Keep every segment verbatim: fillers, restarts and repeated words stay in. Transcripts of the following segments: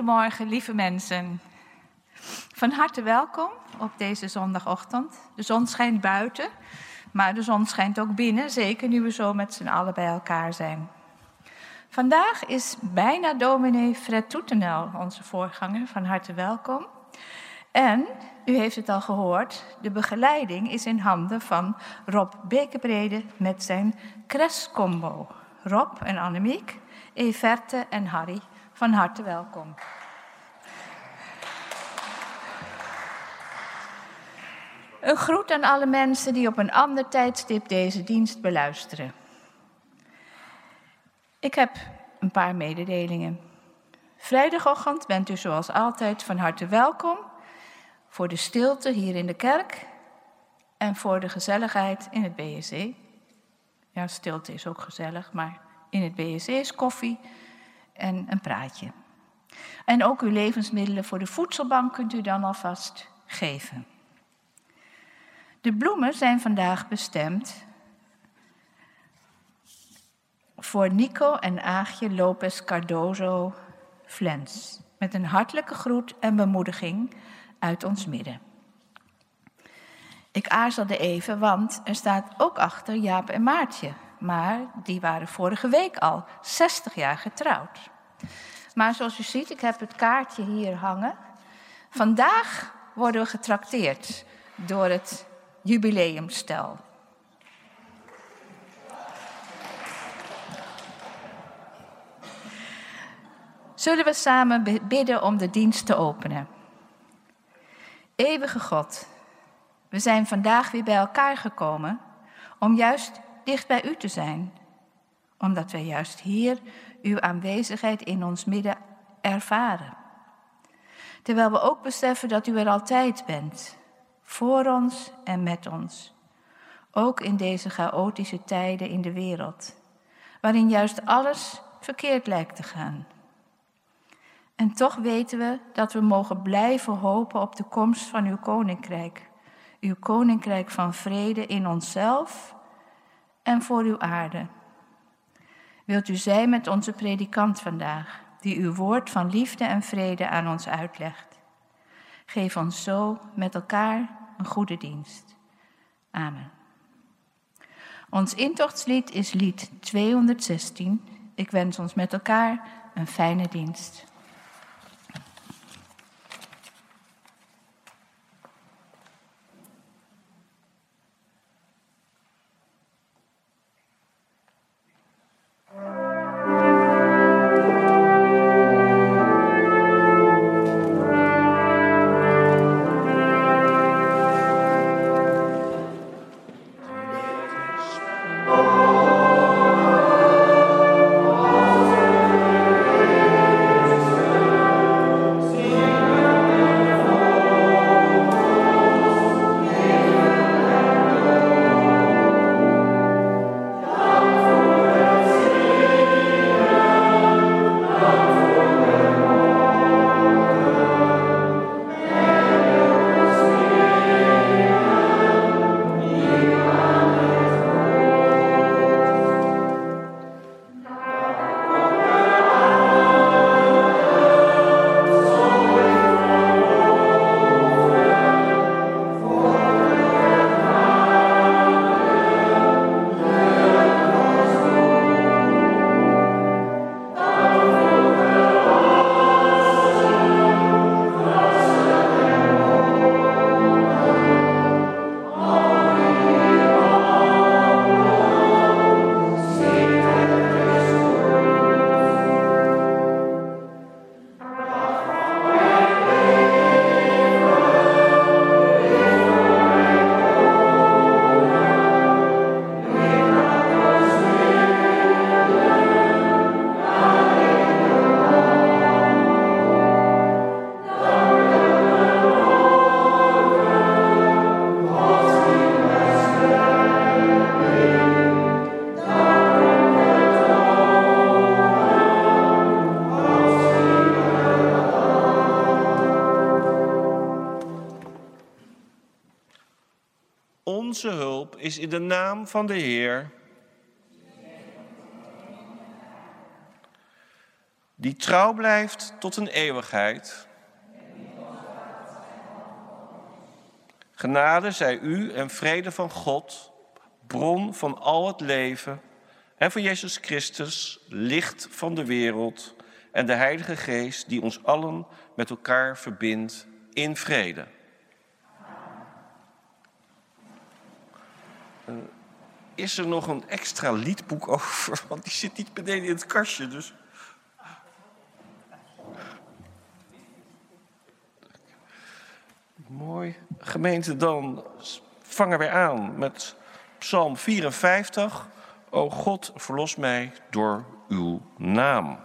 Goedemorgen, lieve mensen. Van harte welkom op deze zondagochtend. De zon schijnt buiten, maar de zon schijnt ook binnen, zeker nu we zo met z'n allen bij elkaar zijn. Vandaag is bijna dominee Fred Toetenel, onze voorganger. Van harte welkom. En, u heeft het al gehoord, de begeleiding is in handen van Rob Bekebrede met zijn Krescombo. Rob en Annemiek, Everte en Harry, van harte welkom. Een groet aan alle mensen die op een ander tijdstip deze dienst beluisteren. Ik heb een paar mededelingen. Vrijdagochtend bent u zoals altijd van harte welkom voor de stilte hier in de kerk en voor de gezelligheid in het B S E. Ja, stilte is ook gezellig, maar in het B S E is koffie en een praatje. En ook uw levensmiddelen voor de voedselbank kunt u dan alvast geven. De bloemen zijn vandaag bestemd voor Nico en Aagje Lopez Cardozo Flens. Met een hartelijke groet en bemoediging uit ons midden. Ik aarzelde even, want er staat ook achter Jaap en Maartje. Maar die waren vorige week al zestig jaar getrouwd. Maar zoals u ziet, ik heb het kaartje hier hangen. Vandaag worden we getrakteerd door het jubileumstel. Zullen we samen bidden om de dienst te openen? Eeuwige God, we zijn vandaag weer bij elkaar gekomen om juist dicht bij u te zijn. Omdat wij juist hier uw aanwezigheid in ons midden ervaren. Terwijl we ook beseffen dat u er altijd bent. Voor ons en met ons. Ook in deze chaotische tijden in de wereld. Waarin juist alles verkeerd lijkt te gaan. En toch weten we dat we mogen blijven hopen op de komst van uw koninkrijk. Uw koninkrijk van vrede in onszelf en voor uw aarde. Wilt u zijn met onze predikant vandaag, die uw woord van liefde en vrede aan ons uitlegt. Geef ons zo met elkaar een goede dienst. Amen. Ons intochtslied is lied tweehonderdzestien. Ik wens ons met elkaar een fijne dienst. Onze hulp is in de naam van de Heer. die trouw blijft tot een eeuwigheid. Genade zij u en vrede van God, bron van al het leven, en van Jezus Christus, licht van de wereld, en de Heilige Geest die ons allen met elkaar verbindt in vrede. Uh, is er nog een extra liedboek over? Want die zit niet beneden in het kastje, dus... Mooi. Gemeente, dan vangen wij aan met Psalm vierenvijftig. O God, verlos mij door uw naam.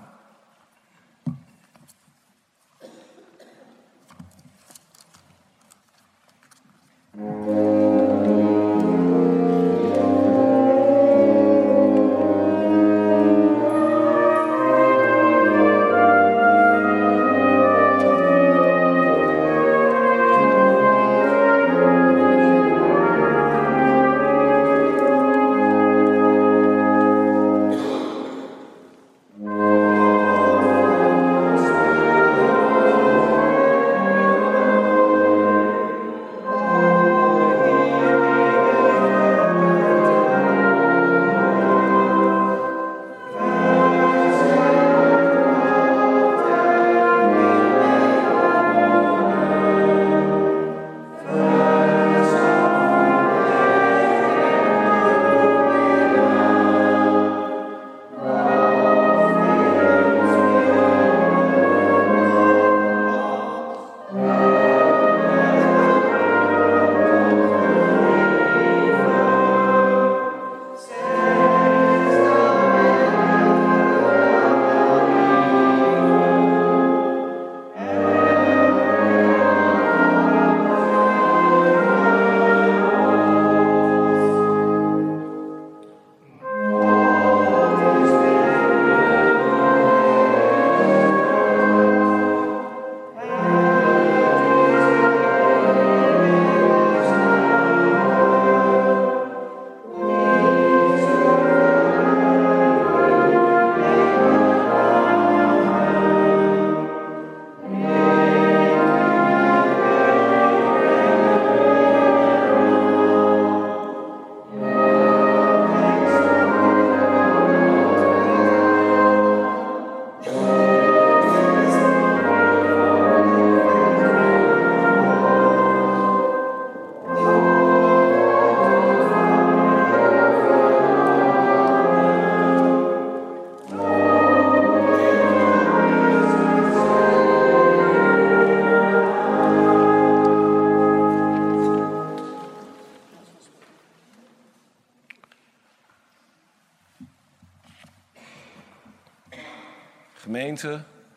Gemeente,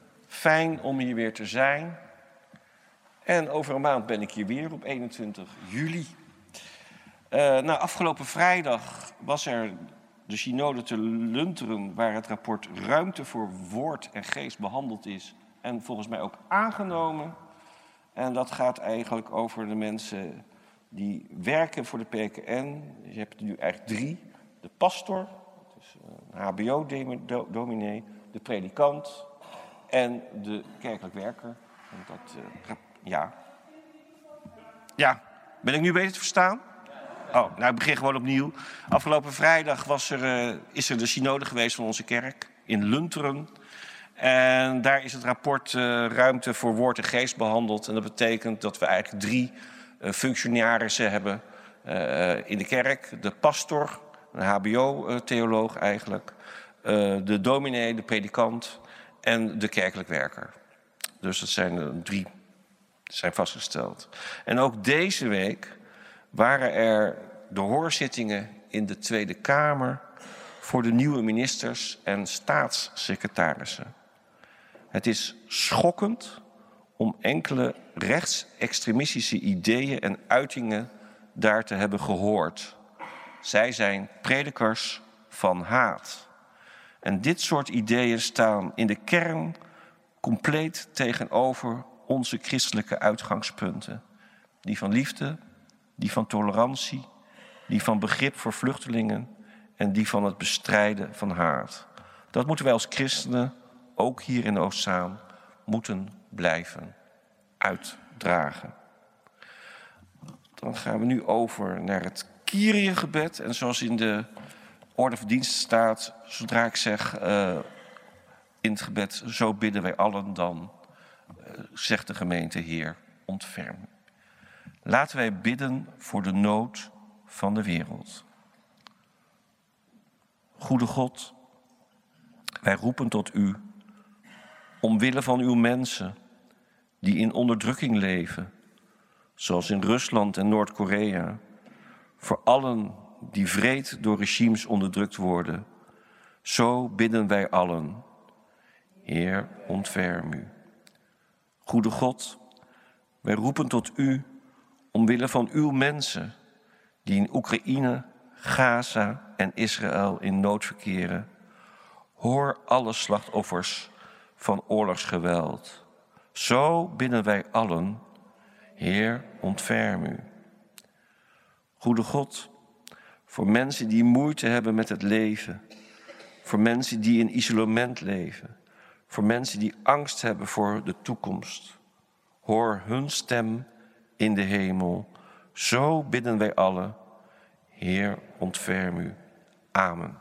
fijn om hier weer te zijn. En over een maand ben ik hier weer op eenentwintig juli. Uh, nou, afgelopen vrijdag was er de synode te Lunteren, waar het rapport Ruimte voor Woord en Geest behandeld is. En volgens mij ook aangenomen. En dat gaat eigenlijk over de mensen die werken voor de P K N. Je hebt er nu eigenlijk drie. De pastor, dus een H B O-dominee, de predikant en de kerkelijk werker. En dat, uh, ja. Ja, ben ik nu beter te verstaan? Oh, nou, ik begin gewoon opnieuw. Afgelopen vrijdag was er, uh, is er de synode geweest van onze kerk in Lunteren. En daar is het rapport uh, Ruimte voor Woord en Geest behandeld. En dat betekent dat we eigenlijk drie uh, functionarissen hebben uh, in de kerk. De pastor, een H B O-theoloog eigenlijk. Uh, de dominee, de predikant en de kerkelijk werker. Dus dat zijn uh, drie, zijn vastgesteld. En ook deze week waren er de hoorzittingen in de Tweede Kamer voor de nieuwe ministers en staatssecretarissen. Het is schokkend om enkele rechtsextremistische ideeën en uitingen daar te hebben gehoord. Zij zijn predikers van haat. En dit soort ideeën staan in de kern compleet tegenover onze christelijke uitgangspunten. Die van liefde, die van tolerantie, die van begrip voor vluchtelingen en die van het bestrijden van haat. Dat moeten wij als christenen ook hier in Oostzaan, moeten blijven uitdragen. Dan gaan we nu over naar het Kyrie-gebed. En zoals in de orde van dienst staat, zodra ik zeg uh, in het gebed, zo bidden wij allen, dan uh, zegt de gemeente, Heer, ontferm. Laten wij bidden voor de nood van de wereld. Goede God, wij roepen tot u, omwille van uw mensen die in onderdrukking leven, zoals in Rusland en Noord-Korea, voor allen die wreed door regimes onderdrukt worden, zo bidden wij allen. Heer, ontferm u. Goede God, wij roepen tot u omwille van uw mensen die in Oekraïne, Gaza en Israël in nood verkeren. Hoor alle slachtoffers van oorlogsgeweld. Zo bidden wij allen. Heer, ontferm u. Goede God, voor mensen die moeite hebben met het leven, voor mensen die in isolement leven, voor mensen die angst hebben voor de toekomst. Hoor hun stem in de hemel. Zo bidden wij allen. Heer, ontferm u. Amen.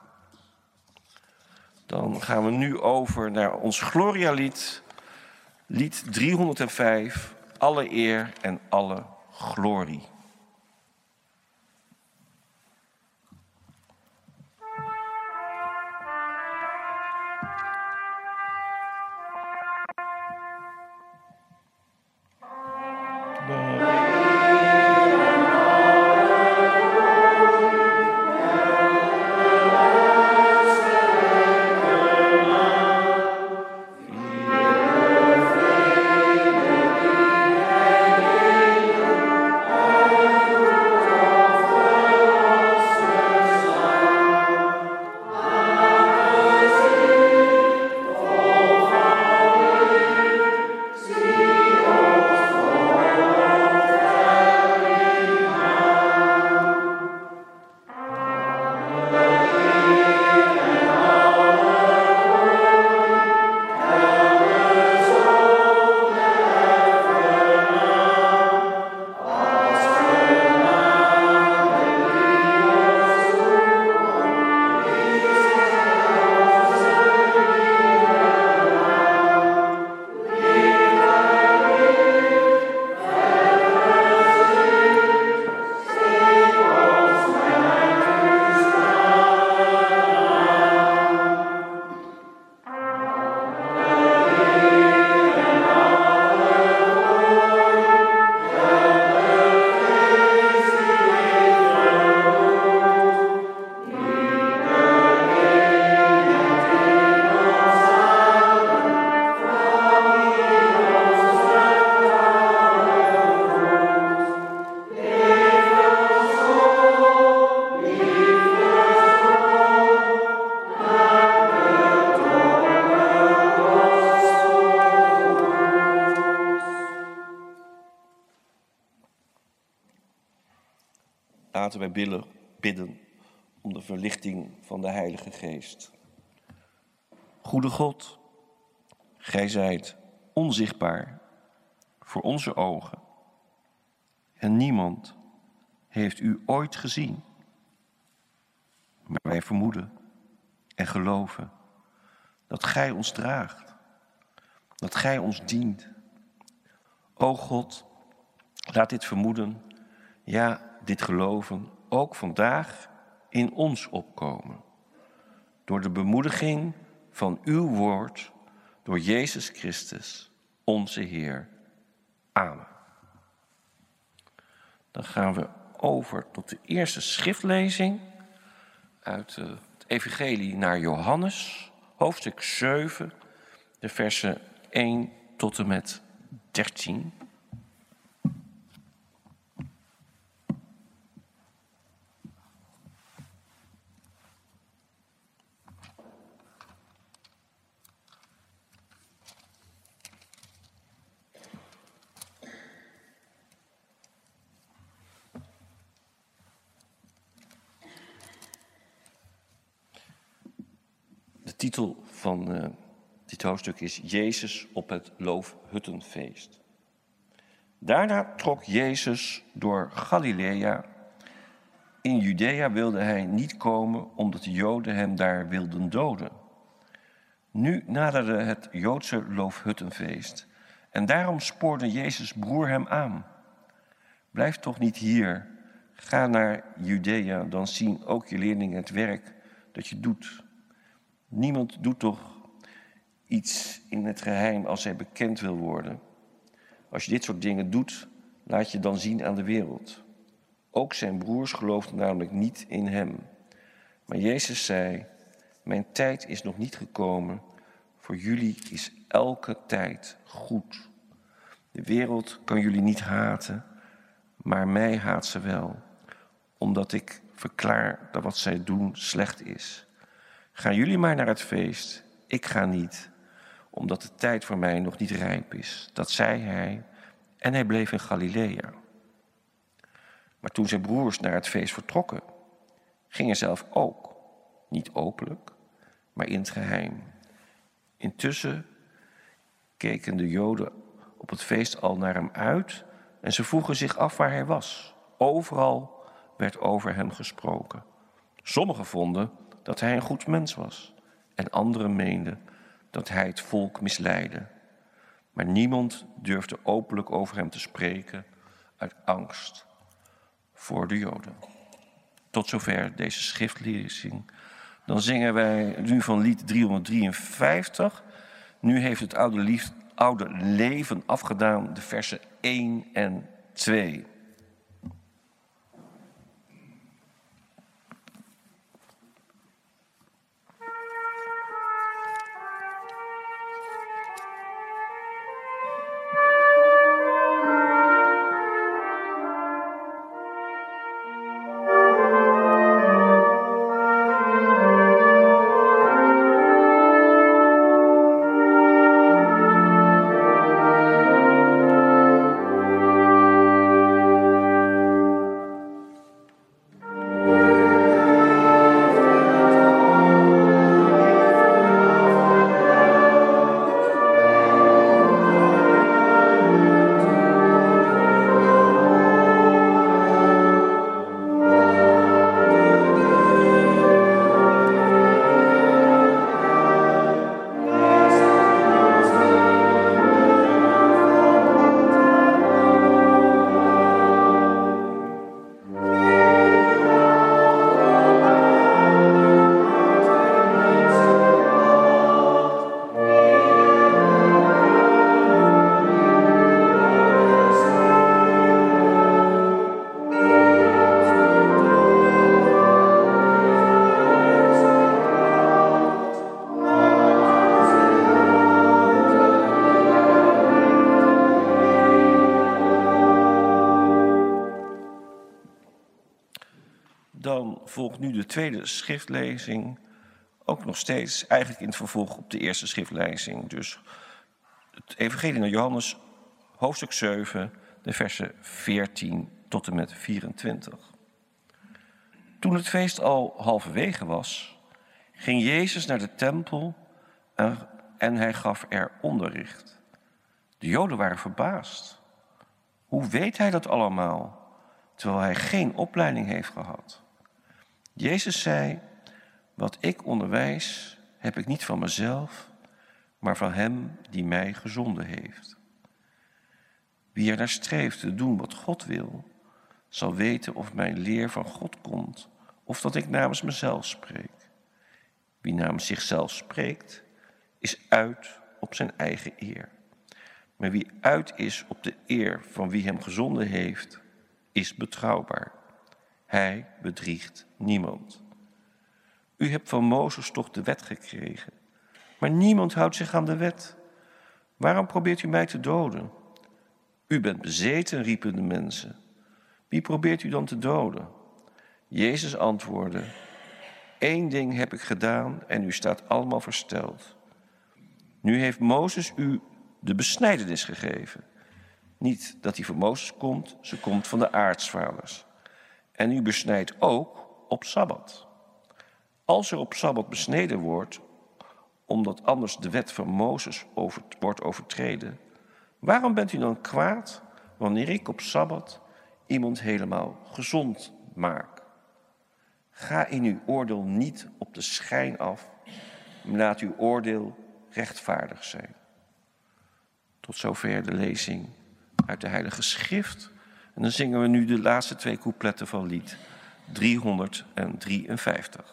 Dan gaan we nu over naar ons Gloria-lied, lied driehonderdvijf, alle eer en alle glorie. Laten wij bidden om de verlichting van de Heilige Geest. Goede God, gij zijt onzichtbaar voor onze ogen. En niemand heeft u ooit gezien. Maar wij vermoeden en geloven dat gij ons draagt, dat gij ons dient. O God, laat dit vermoeden, ja, dit geloven ook vandaag in ons opkomen. Door de bemoediging van uw woord, door Jezus Christus, onze Heer. Amen. Dan gaan we over tot de eerste schriftlezing uit het Evangelie naar Johannes, hoofdstuk zeven, de versen één tot en met dertien. De titel van uh, Dit hoofdstuk is Jezus op het Loofhuttenfeest. Daarna trok Jezus door Galilea. In Judea wilde hij niet komen, omdat de Joden hem daar wilden doden. Nu naderde het Joodse Loofhuttenfeest. En daarom spoorde Jezus' broer hem aan. Blijf toch niet hier. Ga naar Judea, dan zien ook je leerlingen het werk dat je doet. Niemand doet toch iets in het geheim als hij bekend wil worden. Als je dit soort dingen doet, laat je dan zien aan de wereld. Ook zijn broers geloofden namelijk niet in hem. Maar Jezus zei, mijn tijd is nog niet gekomen. Voor jullie is elke tijd goed. De wereld kan jullie niet haten, maar mij haat ze wel. Omdat ik verklaar dat wat zij doen slecht is. Gaan jullie maar naar het feest, ik ga niet. Omdat de tijd voor mij nog niet rijp is. Dat zei hij en hij bleef in Galilea. Maar toen zijn broers naar het feest vertrokken, ging hij zelf ook. Niet openlijk, maar in het geheim. Intussen keken de Joden op het feest al naar hem uit en ze vroegen zich af waar hij was. Overal werd over hem gesproken. Sommigen vonden dat hij een goed mens was en anderen meenden dat hij het volk misleidde. Maar niemand durfde openlijk over hem te spreken uit angst voor de Joden. Tot zover deze schriftlezing. Dan zingen wij nu van lied driehonderddrieënvijftig. Nu heeft het oude, lief, oude leven afgedaan, de versen één en twee. Dan volgt nu de tweede schriftlezing, ook nog steeds eigenlijk in het vervolg op de eerste schriftlezing. Dus het Evangelie naar Johannes, hoofdstuk zeven, de versen veertien tot en met vierentwintig. Toen het feest al halverwege was, ging Jezus naar de tempel en hij gaf er onderricht. De Joden waren verbaasd. Hoe weet hij dat allemaal, terwijl hij geen opleiding heeft gehad? Jezus zei, wat ik onderwijs, heb ik niet van mezelf, maar van hem die mij gezonden heeft. Wie er naar streeft te doen wat God wil, zal weten of mijn leer van God komt, of dat ik namens mezelf spreek. Wie namens zichzelf spreekt, is uit op zijn eigen eer. Maar wie uit is op de eer van wie hem gezonden heeft, is betrouwbaar. Hij bedriegt niemand. U hebt van Mozes toch de wet gekregen, maar niemand houdt zich aan de wet. Waarom probeert u mij te doden? U bent bezeten, riepen de mensen. Wie probeert u dan te doden? Jezus antwoordde, één ding heb ik gedaan en u staat allemaal versteld. Nu heeft Mozes u de besnijdenis gegeven. Niet dat die van Mozes komt, ze komt van de aartsvaders. En u besnijdt ook op Sabbat. Als er op Sabbat besneden wordt, omdat anders de wet van Mozes over, wordt overtreden. Waarom bent u dan kwaad wanneer ik op Sabbat iemand helemaal gezond maak? Ga in uw oordeel niet op de schijn af, maar laat uw oordeel rechtvaardig zijn. Tot zover de lezing uit de Heilige Schrift. En dan zingen we nu de laatste twee coupletten van lied driehonderddrieënvijftig.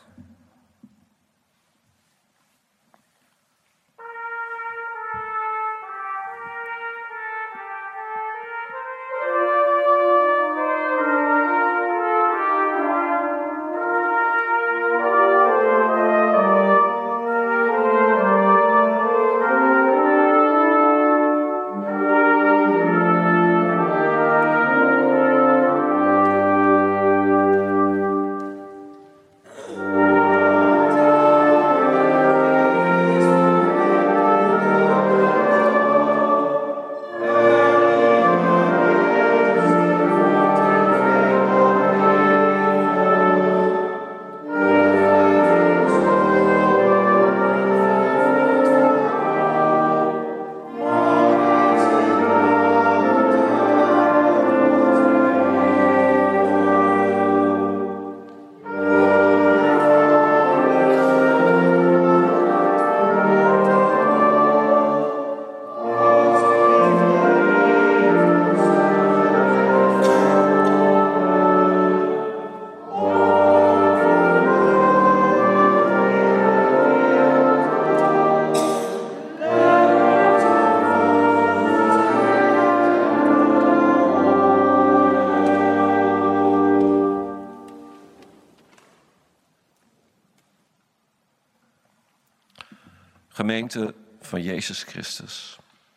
Gemeente van Jezus Christus.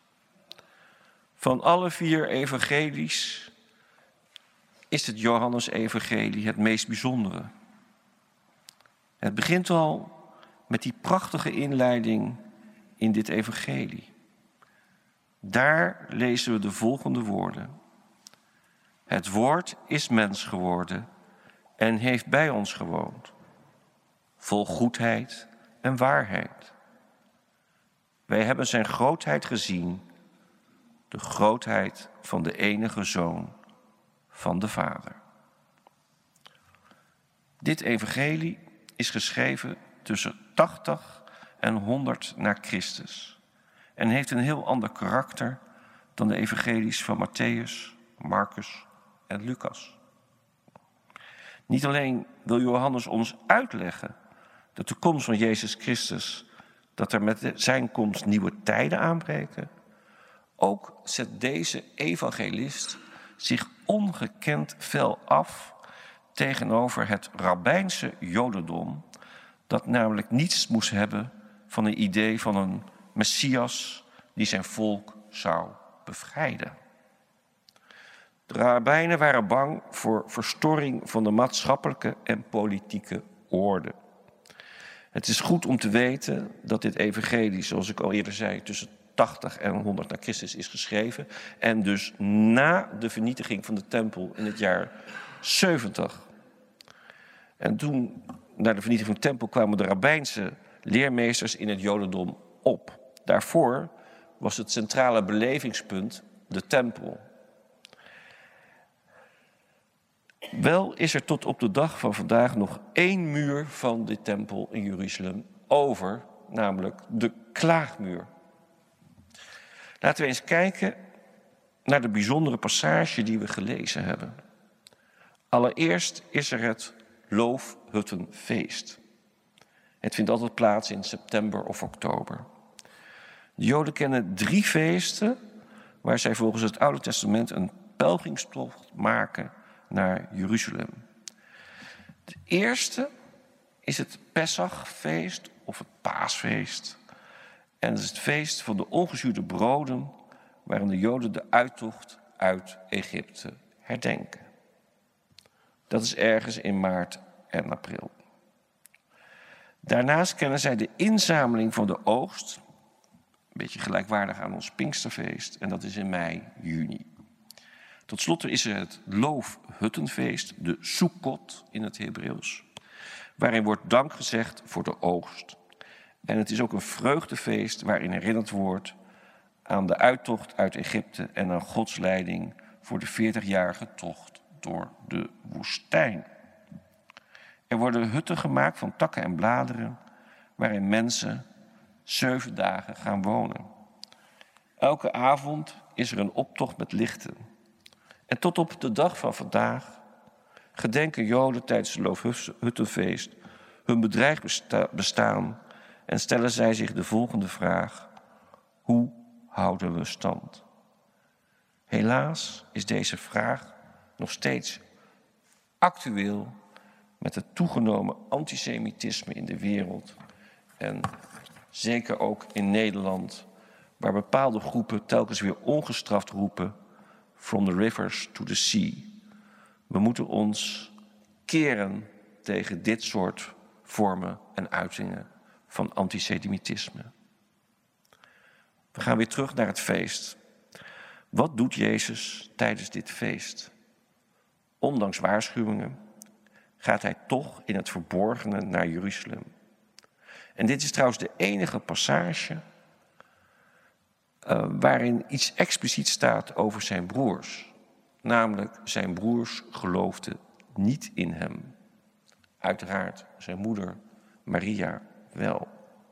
Van alle vier evangelies is het Johannes-evangelie het meest bijzondere. Het begint al met die prachtige inleiding in dit evangelie. Daar lezen we de volgende woorden. Het woord is mens geworden en heeft bij ons gewoond, vol goedheid en waarheid. Wij hebben zijn grootheid gezien, de grootheid van de enige Zoon van de Vader. Dit evangelie is geschreven tussen tachtig en honderd na Christus en heeft een heel ander karakter dan de evangelies van Matthäus, Marcus en Lucas. Niet alleen wil Johannes ons uitleggen de toekomst van Jezus Christus, dat er met zijn komst nieuwe tijden aanbreken. Ook zet deze evangelist zich ongekend fel af tegenover het rabbijnse jodendom, dat namelijk niets moest hebben van een idee van een Messias die zijn volk zou bevrijden. De rabbijnen waren bang voor verstoring van de maatschappelijke en politieke orde. Het is goed om te weten dat dit evangelie, zoals ik al eerder zei, tussen tachtig en honderd na Christus is geschreven. En dus na de vernietiging van de tempel in het jaar zeventig. En toen, na de vernietiging van de tempel, kwamen de rabbijnse leermeesters in het jodendom op. Daarvoor was het centrale belevingspunt de tempel. Wel is er tot op de dag van vandaag nog één muur van de tempel in Jeruzalem over, namelijk de klaagmuur. Laten we eens kijken naar de bijzondere passage die we gelezen hebben. Allereerst is er het Loofhuttenfeest. Het vindt altijd plaats in september of oktober. De Joden kennen drie feesten waar zij volgens het Oude Testament een pelgrimstocht maken naar Jeruzalem. Het eerste is het Pesachfeest of het Paasfeest. En het is het feest van de ongezuurde broden, waarin de Joden de uittocht uit Egypte herdenken. Dat is ergens in maart en april. Daarnaast kennen zij de inzameling van de oogst, een beetje gelijkwaardig aan ons Pinksterfeest, en dat is in mei, juni. Tot slot is er het Loofhuttenfeest, de Sukkot in het Hebreeuws, waarin wordt dank gezegd voor de oogst. En het is ook een vreugdefeest waarin herinnerd wordt aan de uittocht uit Egypte en aan Gods leiding voor de veertigjarige tocht door de woestijn. Er worden hutten gemaakt van takken en bladeren waarin mensen zeven dagen gaan wonen. Elke avond is er een optocht met lichten. En tot op de dag van vandaag gedenken Joden tijdens het Loofhuttenfeest hun bedreigd bestaan en stellen zij zich de volgende vraag: hoe houden we stand? Helaas is deze vraag nog steeds actueel met het toegenomen antisemitisme in de wereld en zeker ook in Nederland, waar bepaalde groepen telkens weer ongestraft roepen: from the rivers to the sea. We moeten ons keren tegen dit soort vormen en uitingen van antisemitisme. We gaan weer terug naar het feest. Wat doet Jezus tijdens dit feest? Ondanks waarschuwingen gaat hij toch in het verborgene naar Jeruzalem. En dit is trouwens de enige passage uh, waarin iets expliciet staat over zijn broers. Namelijk, zijn broers geloofden niet in hem. Uiteraard, zijn moeder Maria wel.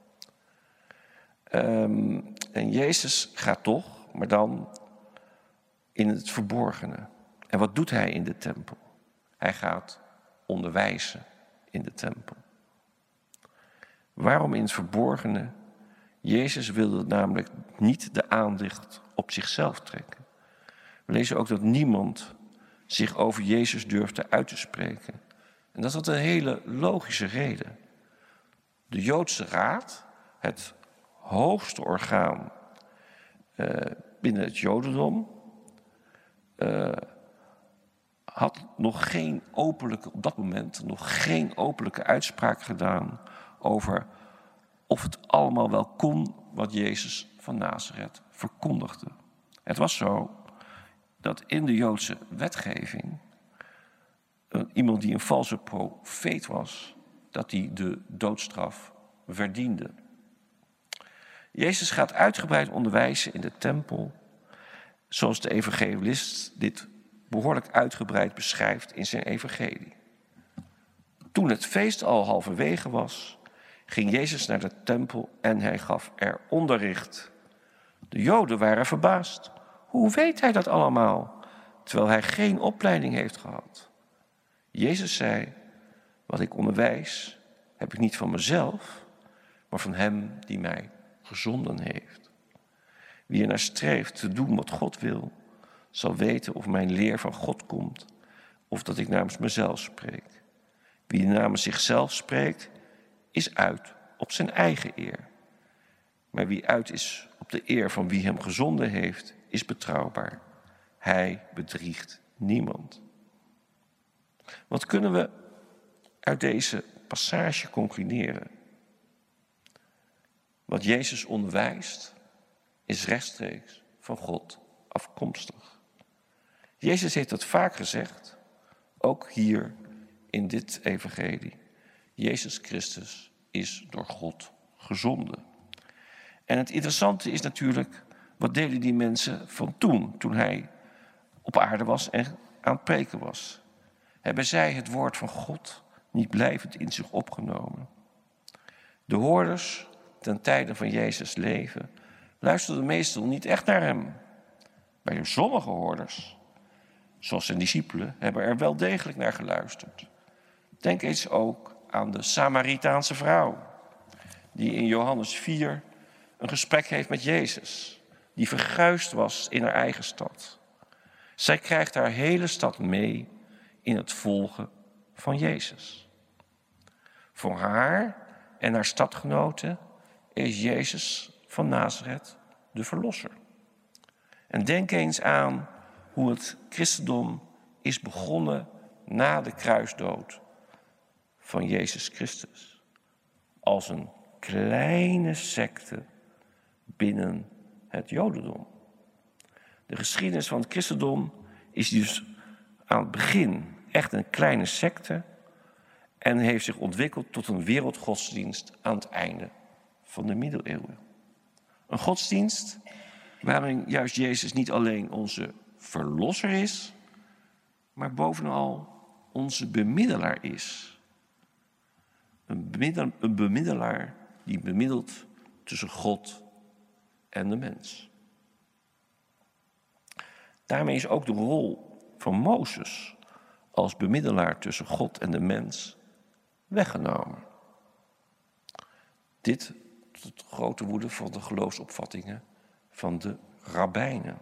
Um, en Jezus gaat toch, maar dan in het verborgene. En wat doet hij in de tempel? Hij gaat onderwijzen in de tempel. Waarom in het verborgene? Jezus wilde namelijk niet de aandacht op zichzelf trekken. We lezen ook dat niemand zich over Jezus durfde uit te spreken. En dat had een hele logische reden. De Joodse Raad, het hoogste orgaan uh, binnen het Jodendom, uh, had nog geen openlijke, op dat moment nog geen openlijke uitspraak gedaan over of het allemaal wel kon wat Jezus van Nazareth verkondigde. Het was zo dat in de Joodse wetgeving iemand die een valse profeet was, dat hij de doodstraf verdiende. Jezus gaat uitgebreid onderwijzen in de tempel, zoals de evangelist dit behoorlijk uitgebreid beschrijft in zijn evangelie. Toen het feest al halverwege was, ging Jezus naar de tempel en hij gaf er onderricht. De Joden waren verbaasd. Hoe weet hij dat allemaal, terwijl hij geen opleiding heeft gehad? Jezus zei: wat ik onderwijs, heb ik niet van mezelf, maar van hem die mij gezonden heeft. Wie er naar streeft te doen wat God wil, zal weten of mijn leer van God komt, of dat ik namens mezelf spreek. Wie namens zichzelf spreekt, is uit op zijn eigen eer. Maar wie uit is op de eer van wie hem gezonden heeft, is betrouwbaar. Hij bedriegt niemand. Wat kunnen we uit deze passage concluderen? Wat Jezus onderwijst, is rechtstreeks van God afkomstig. Jezus heeft dat vaak gezegd, ook hier in dit evangelie. Jezus Christus is door God gezonden. En het interessante is natuurlijk, wat deden die mensen van toen, toen hij op aarde was en aan het preken was? Hebben zij het woord van God niet blijvend in zich opgenomen? De hoorders ten tijde van Jezus' leven luisterden meestal niet echt naar hem. Bij sommige hoorders, zoals zijn discipelen, hebben er wel degelijk naar geluisterd. Denk eens ook aan de Samaritaanse vrouw, die in Johannes vier een gesprek heeft met Jezus, die verguisd was in haar eigen stad. Zij krijgt haar hele stad mee in het volgen van Jezus. Voor haar en haar stadgenoten is Jezus van Nazareth de verlosser. En denk eens aan hoe het christendom is begonnen na de kruisdood van Jezus Christus. Als een kleine secte binnen het Jodendom. De geschiedenis van het christendom is dus aan het begin echt een kleine secte en heeft zich ontwikkeld tot een wereldgodsdienst aan het einde van de middeleeuwen. Een godsdienst waarin juist Jezus niet alleen onze verlosser is, maar bovenal onze bemiddelaar is. Een, bemiddel, een bemiddelaar die bemiddelt tussen God en de mens. Daarmee is ook de rol van Mozes als bemiddelaar tussen God en de mens weggenomen. Dit tot grote woede van de geloofsopvattingen van de rabbijnen.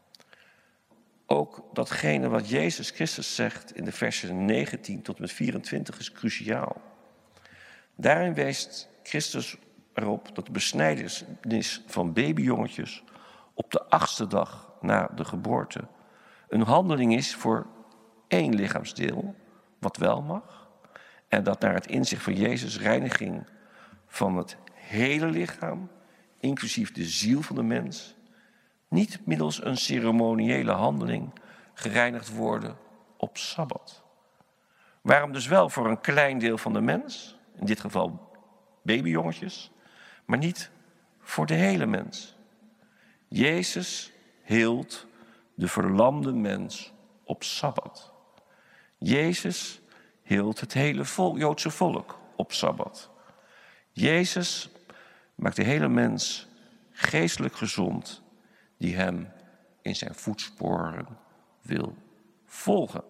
Ook datgene wat Jezus Christus zegt in de versen negentien tot en met vierentwintig is cruciaal. Daarin wijst Christus erop dat de besnijdenis van babyjongetjes op de achtste dag na de geboorte een handeling is voor één lichaamsdeel, wat wel mag, en dat naar het inzicht van Jezus reiniging van het hele lichaam, inclusief de ziel van de mens, niet middels een ceremoniële handeling gereinigd worden op Sabbat. Waarom dus wel voor een klein deel van de mens, in dit geval babyjongetjes, maar niet voor de hele mens. Jezus heelt de verlamde mens op Sabbat. Jezus heelt het hele vol, Joodse volk op Sabbat. Jezus maakt de hele mens geestelijk gezond die hem in zijn voetsporen wil volgen.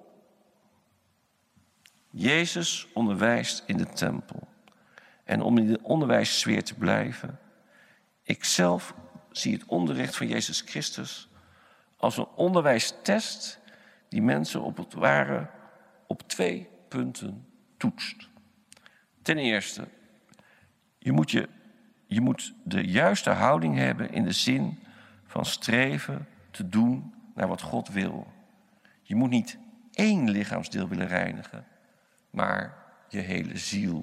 Jezus onderwijst in de tempel. En om in de onderwijssfeer te blijven, ikzelf zie het onderricht van Jezus Christus als een onderwijstest die mensen op het ware op twee punten toetst. Ten eerste, je moet, je, je moet de juiste houding hebben in de zin van streven te doen naar wat God wil. Je moet niet één lichaamsdeel willen reinigen, maar je hele ziel.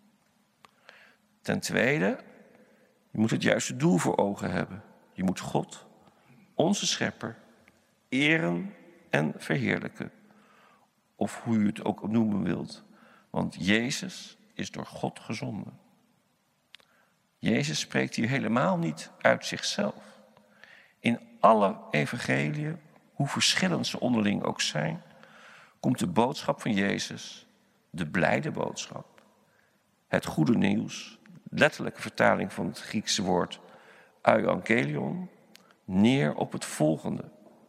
Ten tweede, je moet het juiste doel voor ogen hebben. Je moet God, onze schepper, eren en verheerlijken. Of hoe u het ook noemen wilt. Want Jezus is door God gezonden. Jezus spreekt hier helemaal niet uit zichzelf. In alle evangeliën, hoe verschillend ze onderling ook zijn, komt de boodschap van Jezus, de blijde boodschap, het goede nieuws, letterlijke vertaling van het Griekse woord euangelion, neer op het volgende.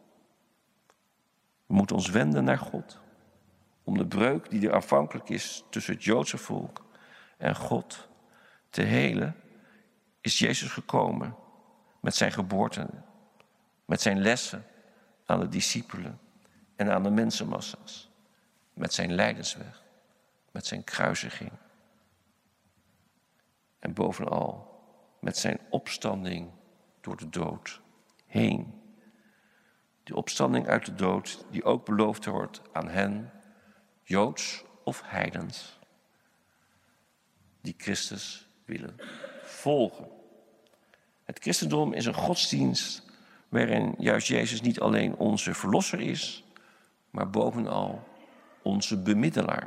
We moeten ons wenden naar God. Om de breuk die er aanvankelijk is tussen het Joodse volk en God te helen, is Jezus gekomen met zijn geboorte, met zijn lessen aan de discipelen en aan de mensenmassa's, met zijn lijdensweg, met zijn kruisiging en bovenal met zijn opstanding door de dood heen. Die opstanding uit de dood die ook beloofd wordt aan hen, Joods of heidens, die Christus willen volgen. Het christendom is een godsdienst waarin juist Jezus niet alleen onze verlosser is, maar bovenal onze bemiddelaar.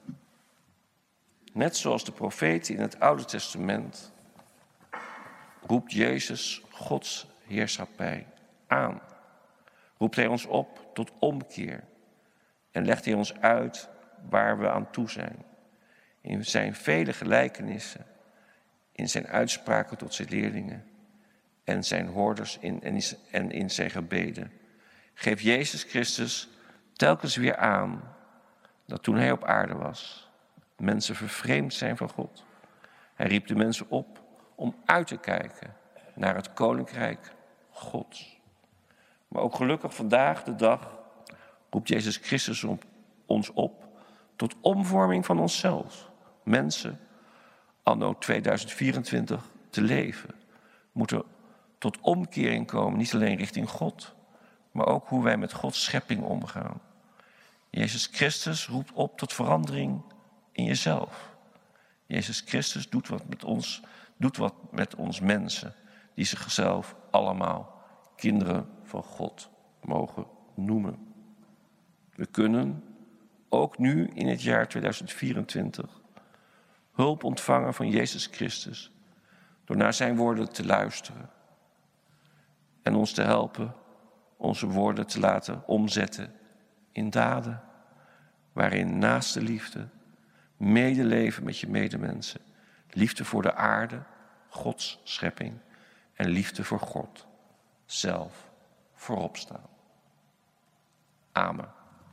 Net zoals de profeten in het Oude Testament roept Jezus Gods heerschappij aan. Roept hij ons op tot omkeer en legt hij ons uit waar we aan toe zijn. In zijn vele gelijkenissen, in zijn uitspraken tot zijn leerlingen en zijn hoorders in, en in zijn gebeden, geeft Jezus Christus telkens weer aan dat toen hij op aarde was, mensen vervreemd zijn van God. Hij riep de mensen op om uit te kijken naar het koninkrijk Gods. Maar ook gelukkig vandaag de dag roept Jezus Christus ons op tot omvorming van onszelf. Mensen, anno tweeduizend vierentwintig, te leven. Moeten tot omkering komen, niet alleen richting God, maar ook hoe wij met Gods schepping omgaan. Jezus Christus roept op tot verandering in jezelf. Jezus Christus doet wat met ons, doet wat met ons mensen, die zichzelf allemaal kinderen van God mogen noemen. We kunnen, ook nu in het jaar tweeduizend vierentwintig, hulp ontvangen van Jezus Christus, door naar zijn woorden te luisteren en ons te helpen onze woorden te laten omzetten in daden, waarin naaste liefde, medeleven met je medemensen, liefde voor de aarde, Gods schepping en liefde voor God zelf voorop staan. Amen.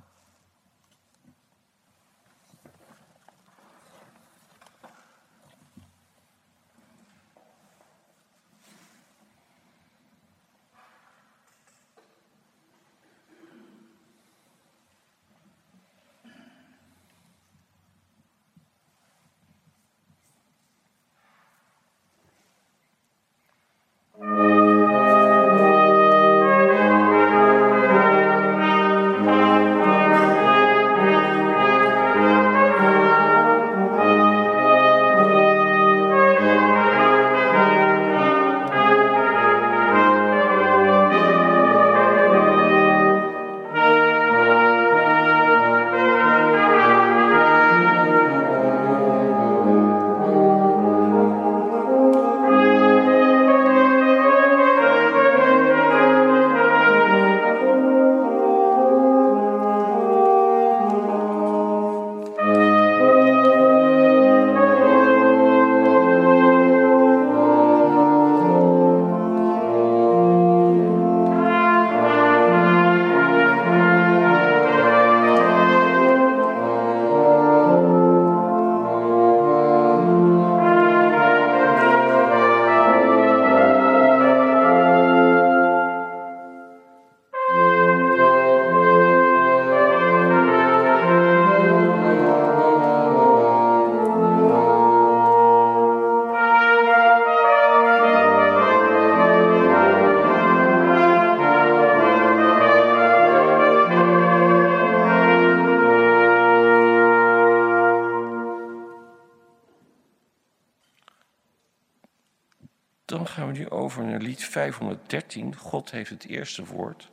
Dan gaan we nu over naar lied vijfhonderddertien. God heeft het eerste woord.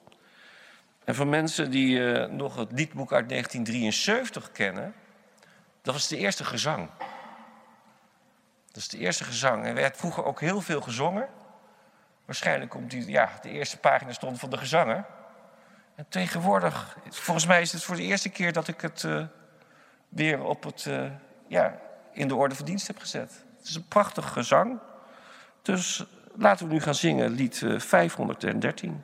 En voor mensen die uh, nog het liedboek uit negentien drieënzeventig kennen, dat was de eerste gezang. Dat is de eerste gezang. En werd vroeger ook heel veel gezongen. Waarschijnlijk omdat die, ja, de eerste pagina stond van de gezanger. En tegenwoordig, volgens mij is het voor de eerste keer dat ik het uh, weer op het, uh, ja, in de orde van dienst heb gezet. Het is een prachtig gezang. Dus laten we nu gaan zingen lied uh, vijfhonderddertien.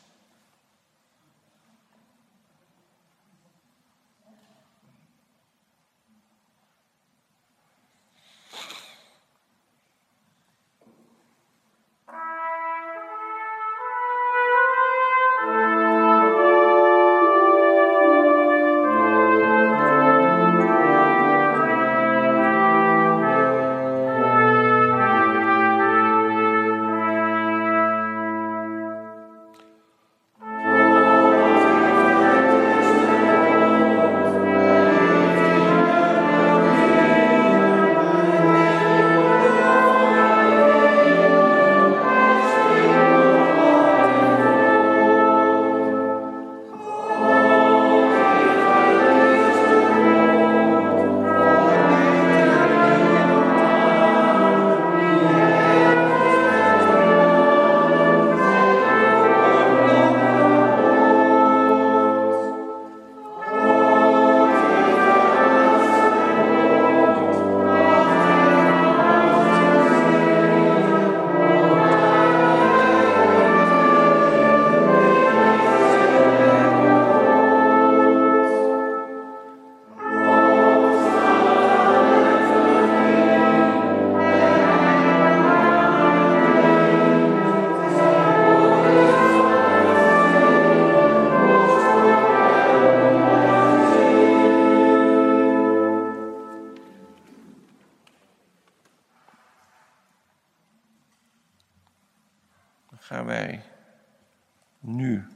Gaan wij nu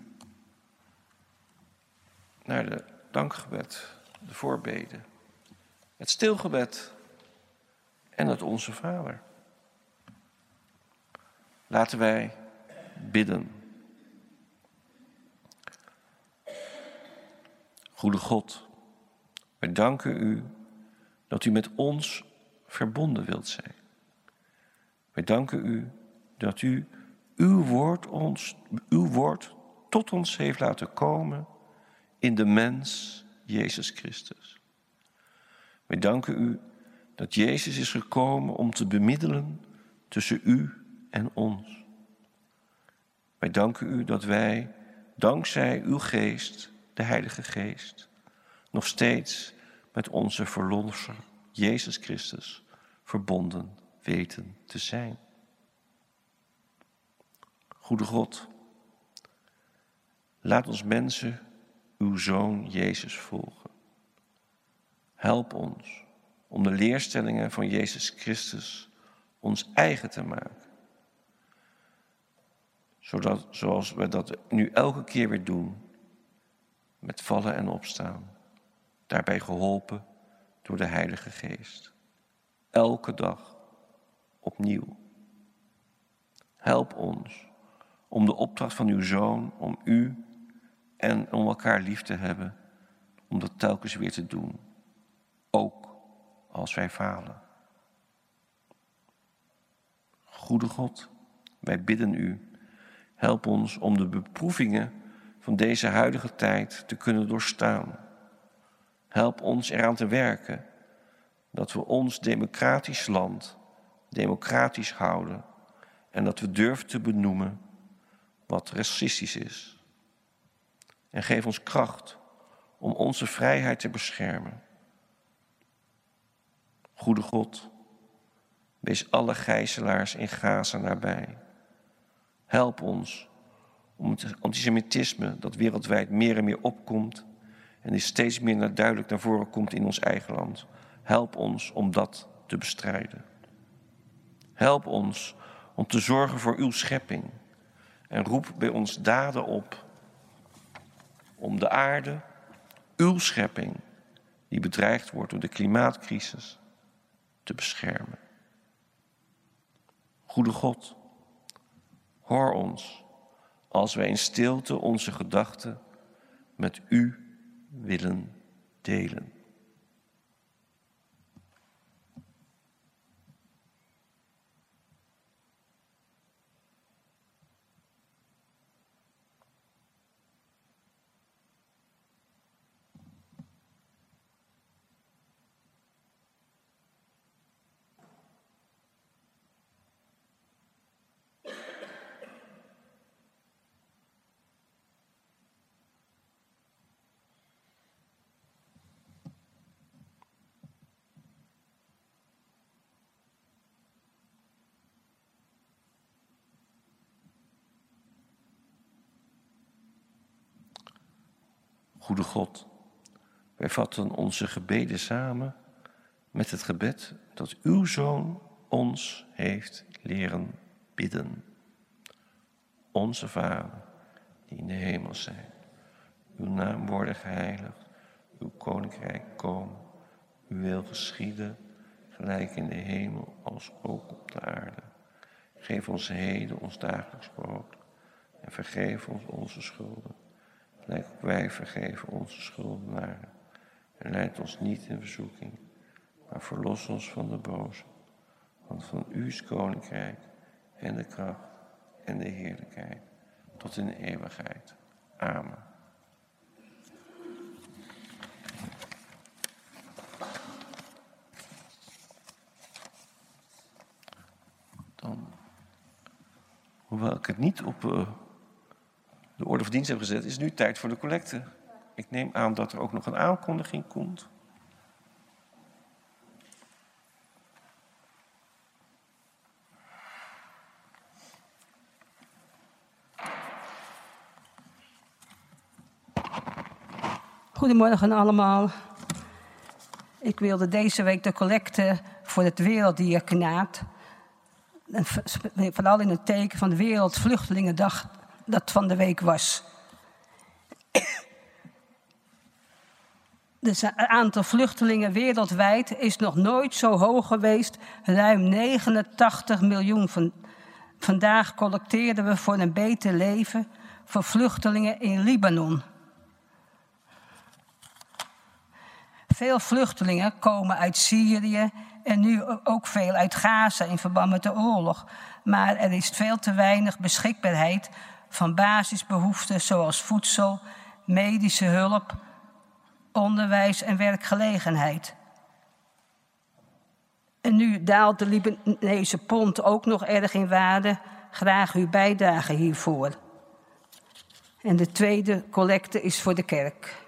naar de dankgebed, de voorbeden, het stilgebed en het Onze Vader. Laten wij bidden. Goede God, wij danken u dat u met ons verbonden wilt zijn. Wij danken u dat u uw woord, ons, uw woord tot ons heeft laten komen in de mens Jezus Christus. Wij danken u dat Jezus is gekomen om te bemiddelen tussen u en ons. Wij danken u dat wij, dankzij uw geest, de Heilige Geest, nog steeds met onze verlosser, Jezus Christus, verbonden weten te zijn. Goede God, laat ons mensen uw Zoon Jezus volgen. Help ons om de leerstellingen van Jezus Christus ons eigen te maken. Zodat, zoals we dat nu elke keer weer doen, met vallen en opstaan, daarbij geholpen door de Heilige Geest. Elke dag opnieuw. Help ons om de opdracht van uw Zoon, om u en om elkaar lief te hebben, om dat telkens weer te doen. Ook als wij falen. Goede God, wij bidden u, help ons om de beproevingen van deze huidige tijd te kunnen doorstaan. Help ons eraan te werken dat we ons democratisch land democratisch houden en dat we durven te benoemen wat racistisch is. En geef ons kracht om onze vrijheid te beschermen. Goede God, wees alle gijzelaars in Gaza nabij. Help ons om het antisemitisme dat wereldwijd meer en meer opkomt en die steeds meer naar duidelijk naar voren komt in ons eigen land. Help ons om dat te bestrijden. Help ons om te zorgen voor uw schepping en roep bij ons daden op om de aarde, uw schepping, die bedreigd wordt door de klimaatcrisis, te beschermen. Goede God, hoor ons als wij in stilte onze gedachten met u willen delen. Goede God, wij vatten onze gebeden samen met het gebed dat uw Zoon ons heeft leren bidden. Onze Vader, die in de hemel zijt, uw naam worden geheiligd, uw koninkrijk komen, uw wil geschieden, gelijk in de hemel als ook op de aarde. Geef ons heden ons dagelijks brood en vergeef ons onze schulden. Gelijk ook wij vergeven onze schuldenaren. En leid ons niet in verzoeking, maar verlos ons van de boze. Want van u is koninkrijk en de kracht en de heerlijkheid tot in de eeuwigheid. Amen. Dan, hoewel ik het niet op uh, de orde van dienst heb gezet, is het nu tijd voor de collecte. Ik neem aan dat er ook nog een aankondiging komt. Goedemorgen allemaal. Ik wilde deze week de collecte voor het Werelddiaconaat, vooral in het teken van de Wereldvluchtelingendag dat van de week was. Het aantal vluchtelingen wereldwijd is nog nooit zo hoog geweest, ruim negenentachtig miljoen. Vandaag collecteerden we voor een beter leven voor vluchtelingen in Libanon. Veel vluchtelingen komen uit Syrië En nu ook veel uit Gaza in verband met de oorlog. Maar er is veel te weinig beschikbaarheid van basisbehoeften zoals voedsel, medische hulp, onderwijs en werkgelegenheid. En nu daalt de Libanese pond ook nog erg in waarde. Graag uw bijdrage hiervoor. En de tweede collecte is voor de kerk.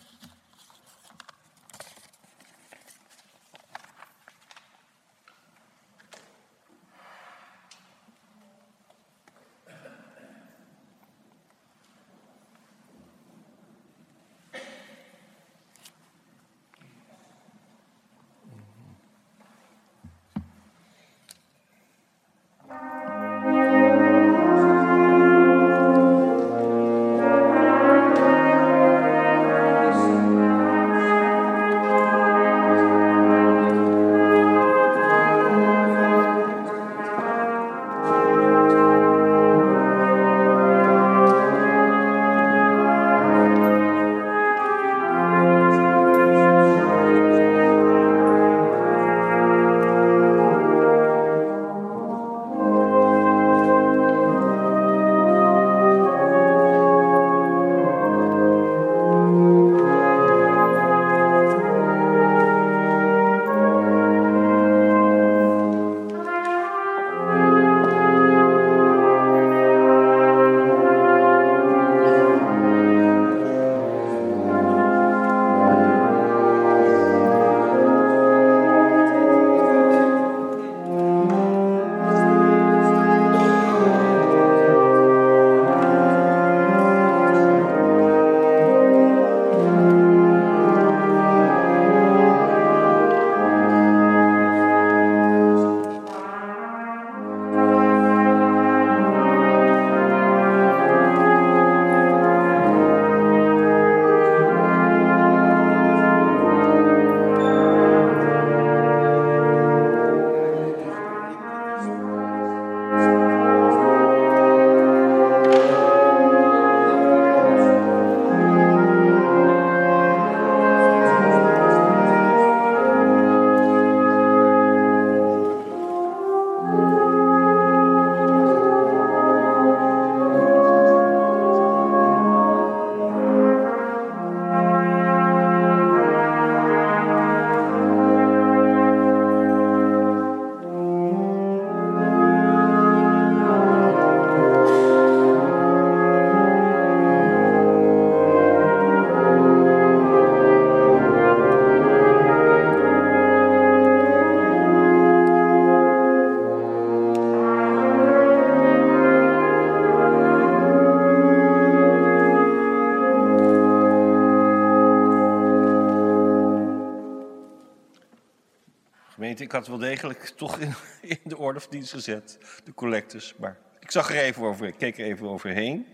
Ik had wel degelijk toch in, in de orde van dienst gezet, de collectes. Maar ik zag er even over, ik keek er even overheen.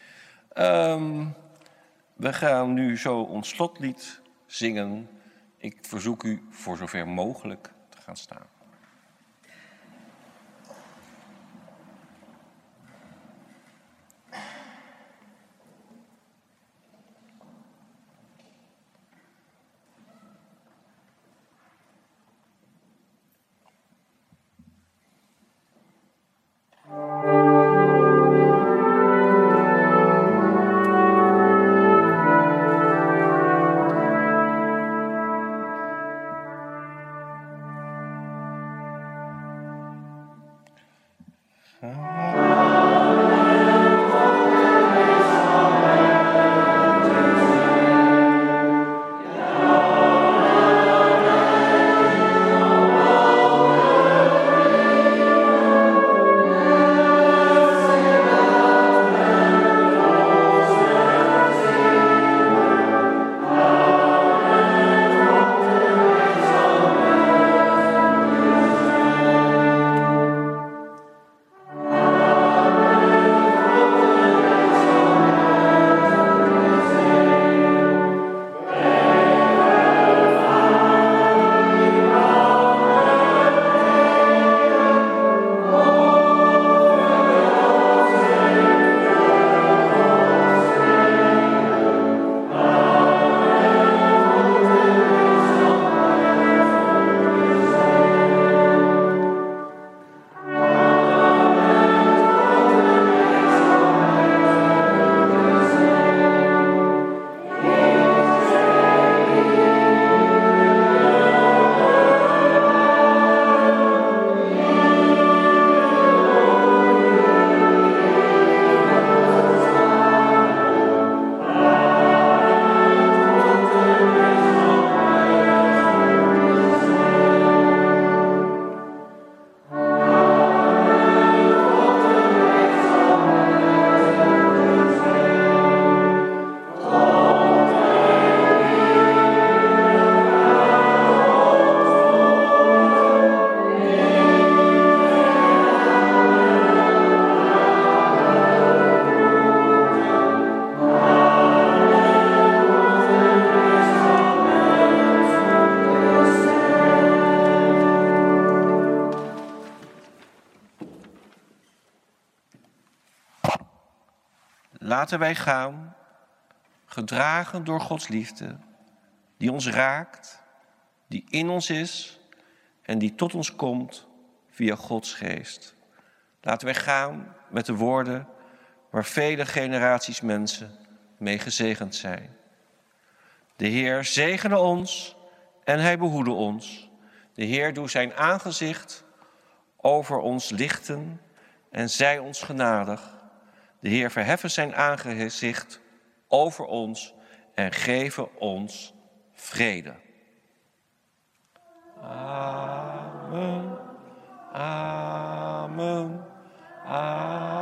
Um, we gaan nu zo ons slotlied zingen. Ik verzoek u voor zover mogelijk te gaan staan. Amen. laten wij gaan, gedragen door Gods liefde, die ons raakt, die in ons is en die tot ons komt via Gods geest. Laten wij gaan met de woorden waar vele generaties mensen mee gezegend zijn. De Heer zegene ons en hij behoede ons. De Heer doe zijn aangezicht over ons lichten en zij ons genadig. De Heer verheffen zijn aangezicht over ons en geven ons vrede. Amen, amen, amen.